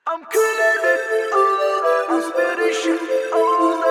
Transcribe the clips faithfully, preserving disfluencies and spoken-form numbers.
I'm killing it, ooh, I'm spitting shit, ooh,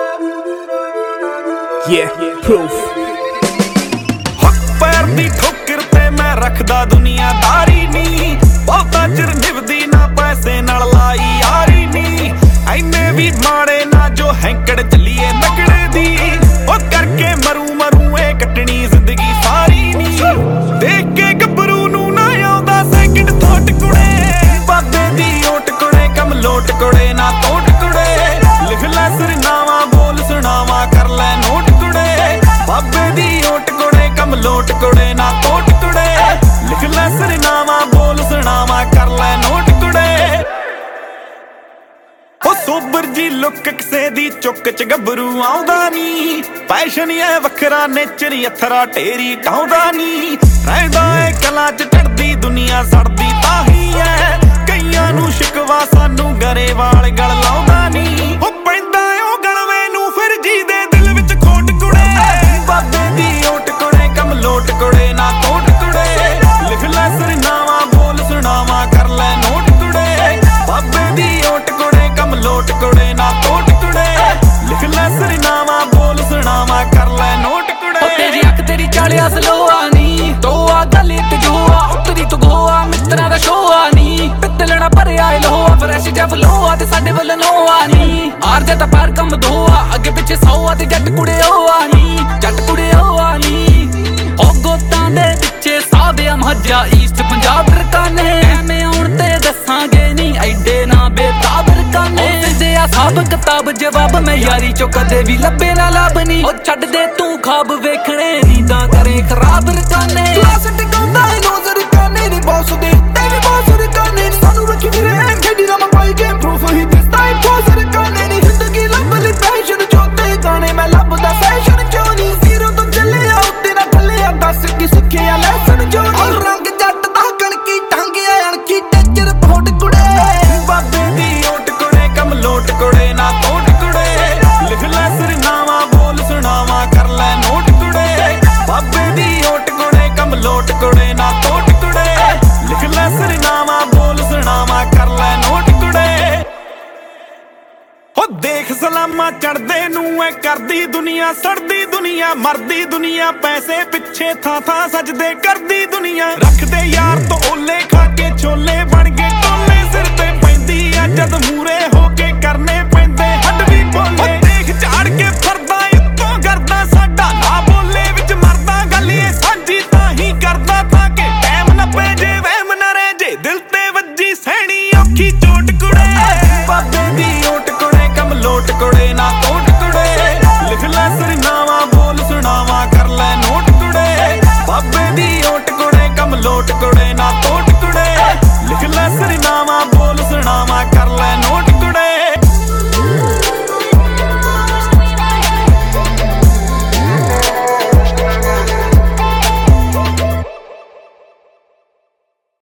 Yeah, proof. ਹੱਕ ਪੈਰ ਦੀ ਠੋਕਰ ਤੇ ਮੈਂ ਰੱਖਦਾ ਦੁਨੀਆਦਾਰੀ ਨੀ, ਬਹੁਤਾ ਚਿਰ ਨਿਭਦੀ ਨਾ ਪੈਸੇ ਨਾਲ ਲਾਈ ਯਾਰੀ ਨੀ। ਐਨੇ ਵੀ ਮਾੜੇ ਨਾ ਜੋ ਹੈਂਕੜ ਚੱਲੀਏ ਨਕੜੇ ਦੀ, ਉਹ ਕਰਕੇ ਮਰੂ ਮਰੂ ਇਹ ਕੱਟਣੀ ਜ਼ਿੰਦਗੀ ਸਾਰੀ ਨੀ। ਦੇਖ ਕੇ ਗੱਭਰੂ ਨੂੰ ਨਾ ਆਉਂਦਾ ਸੈਕਿੰਡ ਥੋਟ ਕੁੜੇ, ਬਾਬੇ ਦੀ ਓਟ ਕੁੜੇ ਕਮ ਲੋਟ ਕੁੜੇ ਨਾ ਤੋਟ ਕੁੜੇ। ਲਿਖ ਲੈ ਸਰਨਾਵਾ ਬੋਲ ਸੁਣਾਵਾ ਕਰ ਲੈ ਨੋਟ ਕੁੜੇ, ਬਾਬੇ ਦੀ ਓਟ ਕੁੜੇ ਕਮ ਲੋਟ ਕੁੜੇ ਨਾ ਤੋਟ ਕੁੜੇ। ਲਿਖ ਲੈ ਸਰਨਾਵਾ ਬੋਲ ਸੁਣਾਵਾ ਕਰ ਲੈ ਨੋਟ ਕੁੜੇ। ਉਹ ਸੋਬਰ ਜੀ ਲੁੱਕ ਕਿਸੇ ਦੀ ਚੁੱਕ ਚ ਗੱਭਰੂ ਆਉਂਦਾ ਨੀ, ਪੈਸ਼ਨ ਐ ਵੱਖਰਾ ਨੇਚਰ ਅਥਰਾ ਢੇਰੀ ਢਾਉਂਦਾ ਨੀ। ਰਹਿੰਦਾ ਏ ਕਲਾ ਚ ਚੜਦੀ ਦੁਨੀਆ ਸੜਦੀ ਤਾਹੀ ਐ, ਕਈਆਂ ਨੂੰ ਸ਼ਿਕਵਾ ਸਾਨੂੰ ਗਰੇਵਾਲ ਗਲ ਲਾਉਂਦਾ ਨੀ। ਉਹ ਪੈਂਦਾ ਉਹ ਗਲਵੇ ਨੂੰ ਫਿਰ ਜੀ ਦੇ ਦਿਲ ਵਿੱਚ ਖੋਟ ਕੁੜੇ, ਬਾਬੇ ਦੀ ਓਟ ਕੁੜੇ ਕਮ ਲੋਟ ਕੁੜੇ ਨਾ ਤੋਟ ਕੁੜੇ। ਲਿਖ ਲੈ ਸਰਨਾਵਾ ਬੋਲ ਸੁਣਾਵਾ ਕਰ ਲੈ ਨੋਟ ਕੁੜੇ, ਬਾਬੇ ਦੀ ਓਟ ਕੁੜੇ ਕਮ ਲੋਟ ਕੁੜੇ ਨਾ ਤੋਟ ਕੁੜੇ। ਲਿਖ ਲੈ ਸਰਨਾਵਾ ਬੋਲ ਸੁਣਾਵਾ ਕਰ ਲੈ ਨੋਟ ਕੁੜੇ। ਤੇਰੀ ਅੱਖ ਤੇਰੀ ਚਾਲਿਆ ਸਲੋਆ ਨੀ, ਤੋਆ ਗਲੀ ਤੇ ਜੋਆ ਉੱਤਰੀ ਤੋਂ ਗੋਆ ਮਿੱਤਰਾਂ ਦਾ ਸ਼ੋਆ ਨੀ। ਪਿੱਤਲਣਾ ਭਰਿਆ ਏ ਲੋਹਾ ਫਰੈਸ਼ ਜਿਹਾ ਫਲੋਆ ਤੇ ਸਾਡੇ ਵੱਲ ਨੋਆ ਨੀ। ਆਰ ਜਾ ਤਾਂ ਪੈਰ ਕੰਮ ਦੋਆ ਅੱਗੇ ਪਿੱਛੇ ਸੌਆ ਤੇ ਜੱਟ ਕੁੜੇ ਹੋਆ ਨੀ, ਜੱਟ ਕੁੜੇ ਹੋਆ ਨੀ। ਉਹ ਗੋਤਾਂ ਦੇ ਪਿੱਛੇ ਸਾਬਿਆ ਮਹੱਜਾ ਈਸਟ ਪੰਜਾਬ ਰਕਾਨੇ, ਐਵੇਂ ਆਉਣ ਤੇ ਦੱਸਾਂਗੇ ਨੀ ਐਡੇ ਨਾ ਬੇਤਾਬ ਰਕਾਨੇ। ਤੇ ਆ ਸਭ ਕਿਤਾਬ ਜਵਾਬ ਮੈਂ ਯਾਰੀ ਚੋਂ ਕਦੇ ਵੀ ਲੱਭੇ ਨਾ ਲੱਭ ਨੀ। ਉਹ ਛੱਡ ਦੇ ਤੂੰ ਖਾਬ ਵੇਖਣੇ ਨੀਂਦਾਂ ਕਰੇ ਖਰਾਬ ਰਕਾਨੇ। ਕਲਾਸ ਟਿਕਾਉਂਦਾ ਏ ਨੋਜ਼ਰ ਰਕਾਨੇ ਨੀ ਬੌਸ ਦੇ ਤੇ ਵੀ ਬੌਸ ਰਕਾਨੇ ਨੀ। ਸਾਨੂੰ ਰੱਖੀ ਵੀਰੇ ਖੇਡੀ ਨਾ ਮੈਂ ਪਾਈ ਗੇਮ ਪ੍ਰੂਫ ਹੀ ਦਿਸਦਾ ਏ ਬੌਸ ਰਕਾਨੇ ਨੀ। ਜ਼ਿੰਦਗੀ ਲੱਭ ਲਈ ਪੈਸ਼ਨ ਚੋਂ ਤੇ ਗਾਣੇ ਮੈਂ ਲੱਭਦਾ ਸੈਸ਼ਨ ਚੋਂ ਨੀ। ਜ਼ੀਰੋ ਤੋਂ ਚੱਲਿਆ ਉੱਤੇ ਨਾ ਥੱਲੇ ਆ ਦੱਸ ਕੀ ਸਿੱਖਿਆ ਲੈਸਨ ਚੋਂ ਨੀ। ਉਹ ਰੰਗ ਜੱਟ ਦਾ ਕਣਕੀ ਟੰਗਿਆ ਅਣਖੀ ਟੱਚਰ ਫੋਟ ਕੁੜੇ, ਬਾਬੇ ਦੀ ਓਟ ਕੁੜੇ ਕਮ ਲੋਟ ਕੁੜੇ ਨਾ ਤੋਟ ਕੁੜੇ। ਲਿਖ ਲੈ ਸਰਨਾਵਾ ਬੋਲ ਸੁਣਾਵਾ ਕਰ ਲੈ ਨੋਟ ਕੁੜੇ, ਬਾਬੇ ਦੀ ਓਟ ਕੁੜੇ ਕਮ ਲੋਟ ਕੁੜੇ ਨਾ ਤੋਟ ਕੁੜੇ। ਲਿਖ ਲੈ ਸਰਨਾਵਾ ਬੋਲ ਸੁਣਾਵਾ ਕਰ ਲੈ ਨੋਟ ਕੁੜੇ। ਹੋ ਦੇਖ ਸਲਾਮਾਂ ਚੜਦੇ ਨੂੰ ਐ ਕਰਦੀ ਦੁਨੀਆ, ਸੜਦੀ ਦੁਨੀਆ ਮਰਦੀ ਦੁਨੀਆ, ਪੈਸੇ ਪਿੱਛੇ ਥਾਂ ਥਾਂ ਸਜਦੇ ਕਰਦੀ ਦੁਨੀਆ। ਰੱਖਦੇ